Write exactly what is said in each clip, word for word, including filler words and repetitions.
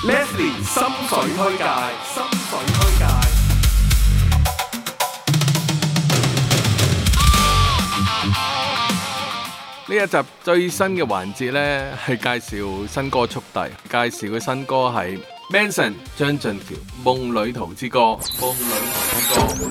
Leslie 心水推介，心水推介。呢一集最新嘅環節呢，係介紹新歌速遞，介紹嘅新歌係 Manson 張俊橋《夢旅途之歌》。夢旅途之歌。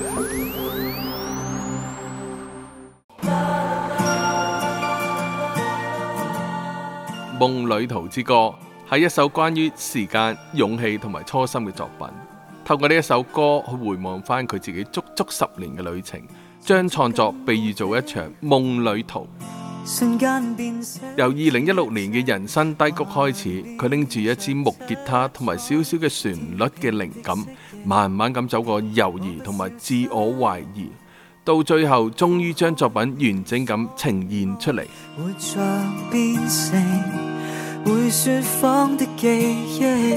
夢旅途之歌係一首關於時間、勇氣同埋初心嘅作品。透過呢一首歌去回望翻佢自己足足十年嘅旅程，將創作比喻做一場夢旅途。由二零一六年嘅人生低谷開始，佢拎住一支木吉他同埋少少嘅旋律嘅靈感，慢慢咁走過猶豫同埋自我懷疑，到最後終於將作品完整咁呈現出嚟。 活着變成會說謊的記憶。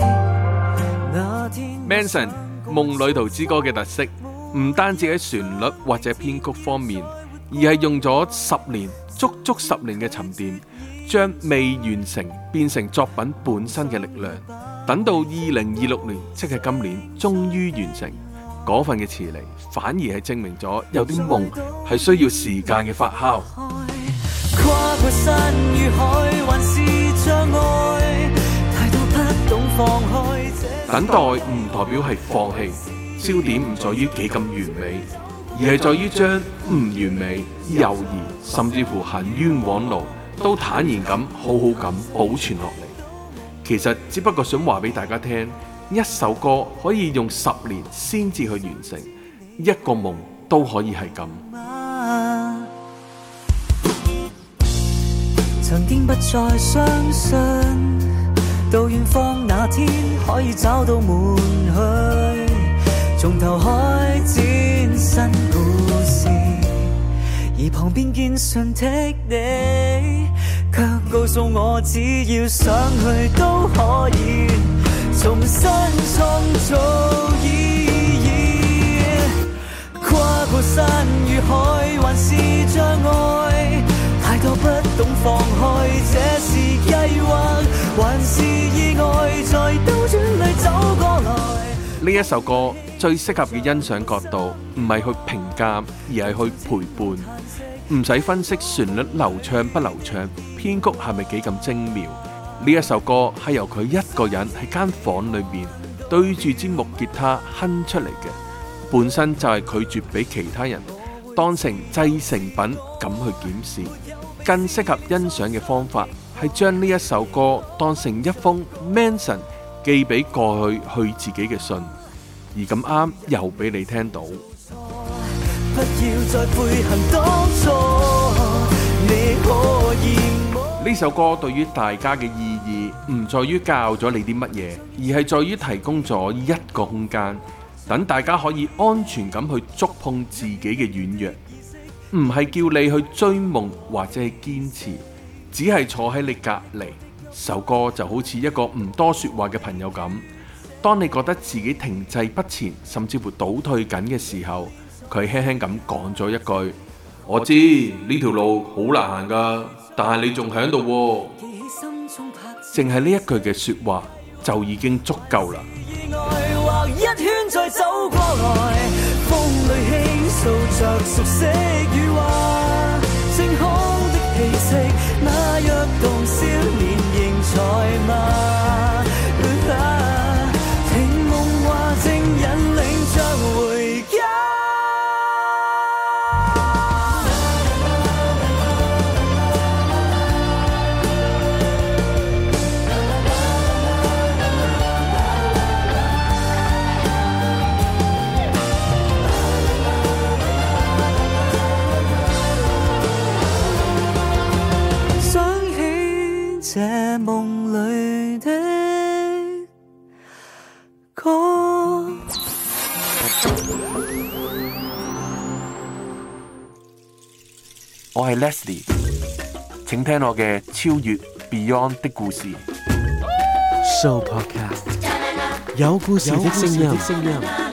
Manson 夢旅途之歌嘅特色唔單止喺旋律或者編曲方面，而係用咗十年足足十年嘅沉澱，將未完成變成作品本身嘅力量。等到二零二六年，即係今年，終於完成嗰份嘅詞嚟，反而係證明咗有啲夢係需要時間嘅發酵。 跨過山與海，還是障礙，太多不懂放開。 等待唔代表係放棄，焦點唔在於幾咁完美，而係在於將唔完美、猶豫，甚至乎行冤枉路，都坦然咁、好好咁保存落嚟。其實只不過想話俾大家聽，一首歌可以用十年先至去完成，一個夢都可以係咁。 曾經不再相信，到遠方那天可以找到門去，從頭開展新故事。而旁邊堅信的你，卻告訴我只要想去都可以重新創造意義。跨過山與海，還是障礙，太多不懂放開，這是計劃還是意外，在兜轉裏走過來。 呢一首歌最適合嘅欣賞角度，唔係去評價，而係去陪伴。唔使分析旋律流暢不流暢，編曲係咪幾咁精妙。呢一首歌係由佢一個人喺間房裏面對住支木吉他哼出嚟嘅，本身就係拒絕俾其他人當成製成品咁去檢視。更適合欣賞嘅方法係將呢一首歌當成一封 Manson 寄俾過去去自己嘅信，而咁啱又俾你聽到。 不要再背行當初，你可以。 呢首歌對於大家嘅意義唔在於教咗你啲乜嘢，而係在於提供咗一個空間，等大家可以安全咁去觸碰自己嘅軟弱。唔係叫你去追夢或者係堅持，只係坐喺你隔離。首歌就好似一個唔多說話嘅朋友咁，當你覺得自己停滯不前，甚至乎倒退緊嘅時候，佢輕輕咁講咗一句：我知呢條路好難行噶，但係你仲喺度喎。淨係呢一句嘅說話就已經足夠啦。 一圈再走過來，風裏輕訴着熟悉語話，正空的氣息，那躍動少年仍在嗎？聽夢話正引領着回家。這夢裏的歌。 我係 Leslie，請聽我嘅超越 Beyond 的故事。 Show Podcast 有故事的聲音。